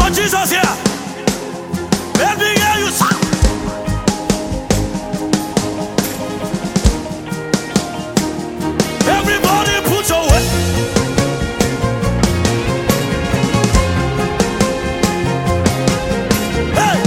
for Jesus here. Let me hear you shout. Everybody put your weight. Hey.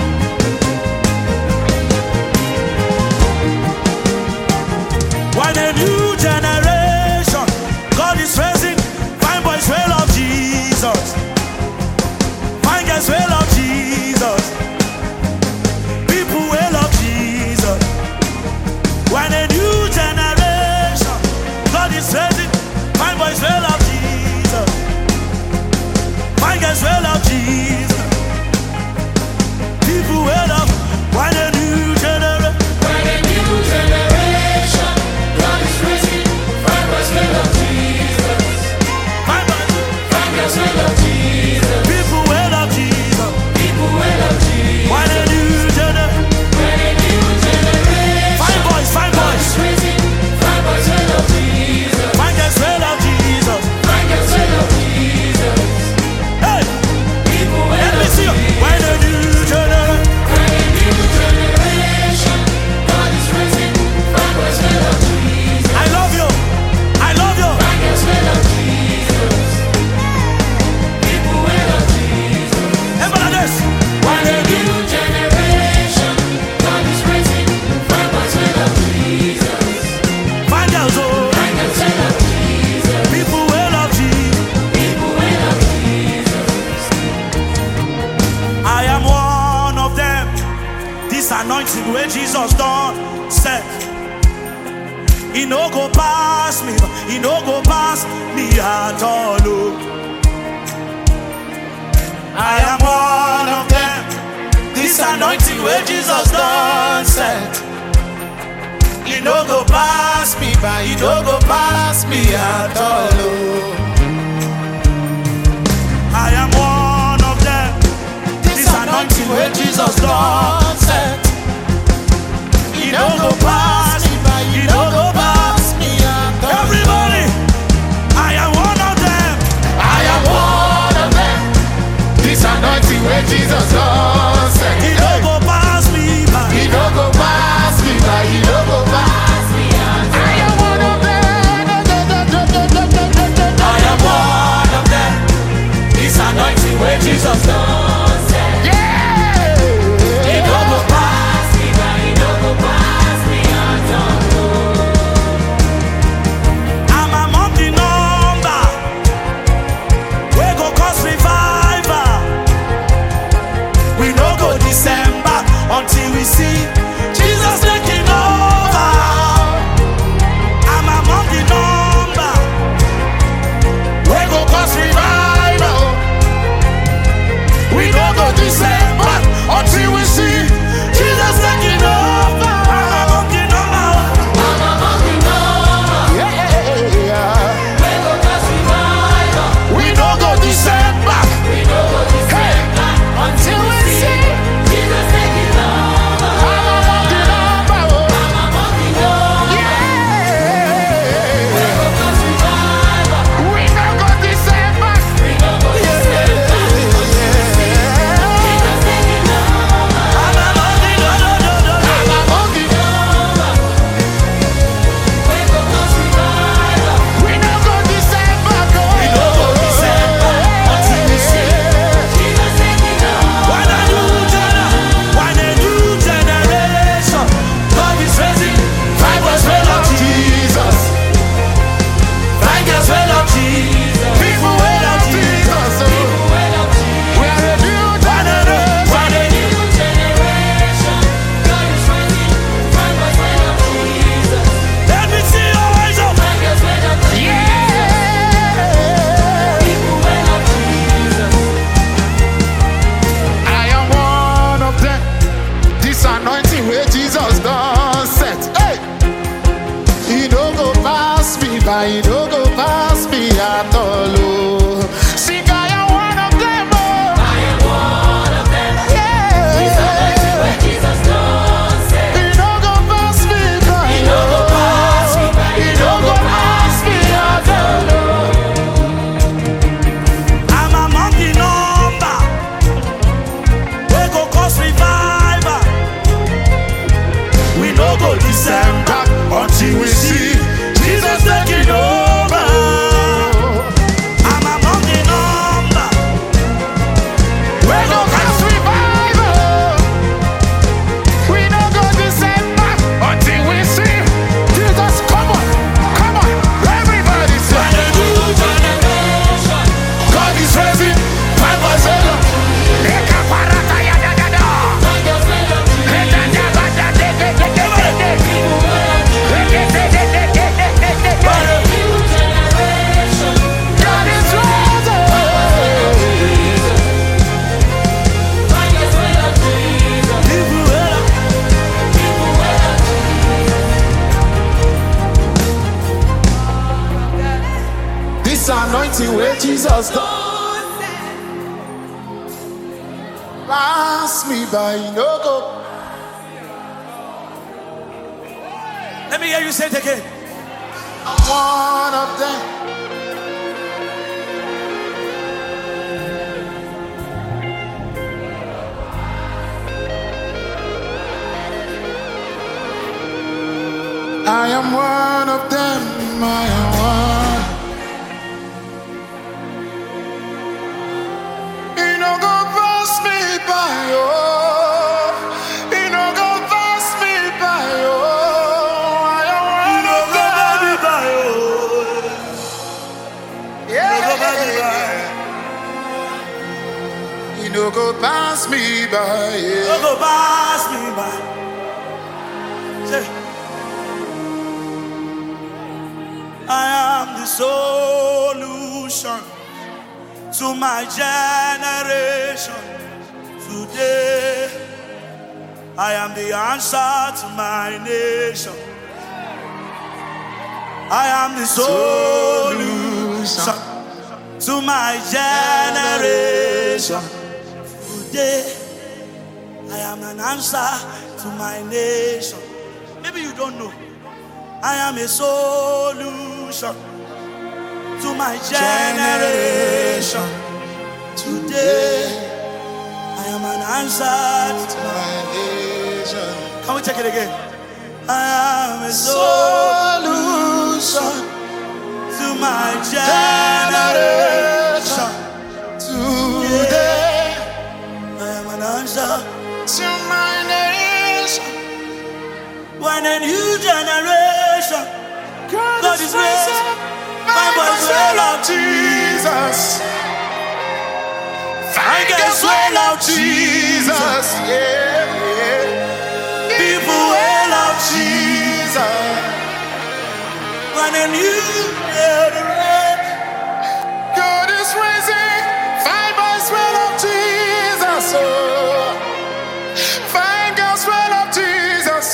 When a new generation, God is raising fine boys will love Jesus. Fine girls will love Jesus. People will love Jesus. When a new generation, God is raising fine boys will love Jesus. Fine girls will love Jesus. People will love. When a new generation. When a new generation, God is raising fine boys will love Jesus. Fine boys. Fine girls will love Jesus. People will love Jesus. People will love Jesus. When a new generation. When a new generation, Fine boys, fine God boys. is raising fine boys will love Jesus. Fine girls will love Jesus. Fine girls will love Jesus. Hey, People will let me love see you. Jesus. When a new generation. When a new generation, God is raising fine boys will love Jesus. I love you. I love you. Fine girls will love Jesus. People will love Jesus. Everybody like this. When a new generation, God is raising fine boys will love Jesus. Fine girls, oh. Fine girls will love Jesus. People will love Jesus. People will love Jesus. I am one of them. This anointing where Jesus done said, he no go pass me, he no go pass me at all. Oh. I am one of them. This anointing where Jesus done said, he no go pass me by, he no go pass me at all. Oh. I am one of them. This anointing where Jesus done said, he no go pass me by, he no go pass me at all. Everybody, I am one of them. I am one of them. This anointing where Jesus done said, He no go pass me by. He no go pass me by, He no go pass me by. I am one of them. I am one of them. This anointing where Jesus done said, Yeah. he no go pass. me by, He no go pass me at all. I'm among the number. We go cause revival. We no go December until we see Jesus taking over. I'm among the number. We go cause revival. We no go December until we see Jesus taking over. I'm among the number. I'm among the number. Yeah. We go cause revival. We no go December. We no go December until we see Jesus taking over. I'm among the number. I'm among the number. We go cause revival. We no go December. We no go December until we see Jesus taking over. I'm among the number. I'm among the number. We go cause revival. We no go December. We no go December until we see Jesus taking over. when a new generation, God is raising fine boys will love Jesus. Fine girls will love Jesus. People will love Jesus. We are a new generation. New generation, God is raising fine boys will love Jesus. Let me see your eyes up. Fine girls will love Jesus. People will love Jesus. I am one of them. This anointing where Jesus done set. Hey! He don't go pass me by, he don't go pass me at all. Oh. Sing, I am one of them. Oh. I am one of them. This anointing where Jesus done said, He don't go pass me by, He no go pass me by, he don't go pass me at all. Oh. I'm among the number. anointing where Jesus done. Pass me by, no go. Let me hear you say it again. I'm one of them. I am one of them, I am one. You know go pass me by, oh. You know go pass me by, oh. I am one of them. Yeah. You know go pass me by, yeah. No go pass me by. Say, I am the solution to my generation. Today, I am the answer to my nation. I am the solution to my generation. Today, I am an answer to my nation. Maybe you don't know. I am a solution to my generation. Today, I am an answer to my nation. Can we take it again? I am a solution to my generation. Today, I am an answer to my nation. When a new generation, God is raising, my boys will love Jesus. Thank us well love Jesus. Yeah, yeah. People will love Jesus. When a new generation, God is raising. Thank us well love Jesus. Oh. Thank us well love Jesus.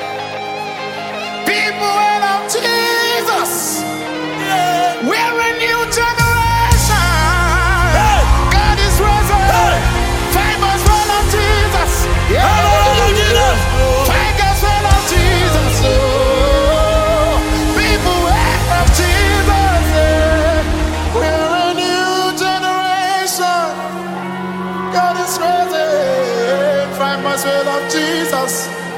People will love Jesus. yeah. We're a new generation. God is rising. Famous well of Jesus. Yeah. Famous well of Jesus. Oh. People well of Jesus. Yeah. We're a new generation. God is rising. Famous well of Jesus.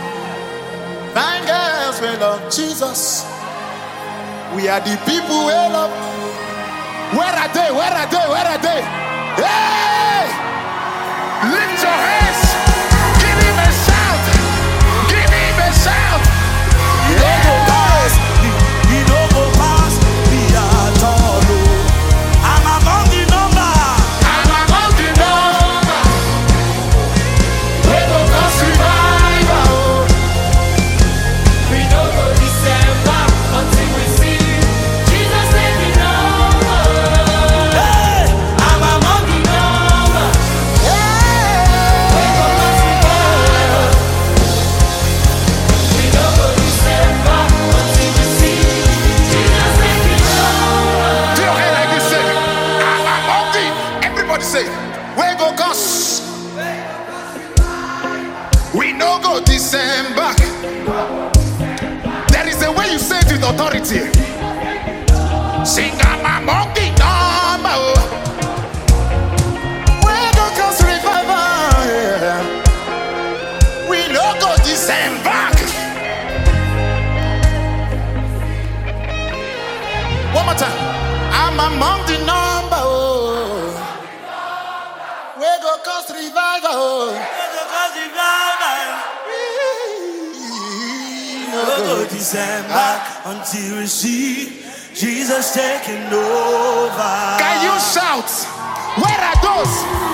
Famous well of Jesus. We are the people we love. Where are they? Where are they? Where are they? Hey! Lift your hands. Give him a shout. Give him a shout. He don't go pass me. He don't go pass me at all. Oh. I'm among the number. I'm among the number. We go cause revival. We don't go December until we see Jesus taking over. Hey, I'm among the number. We go cause revival. We don't go December until we see Jesus taking over. Do your hand like this, say, I'm among the. Everybody say, we go cause. We no go December. There is a way you say it with authority. Sing I'm among the number. We no go revival. Yeah. We no go December. One more time. I'm among the number. Oh. We go cause revival. no go December until we see Jesus taking over. Can you shout? Where are those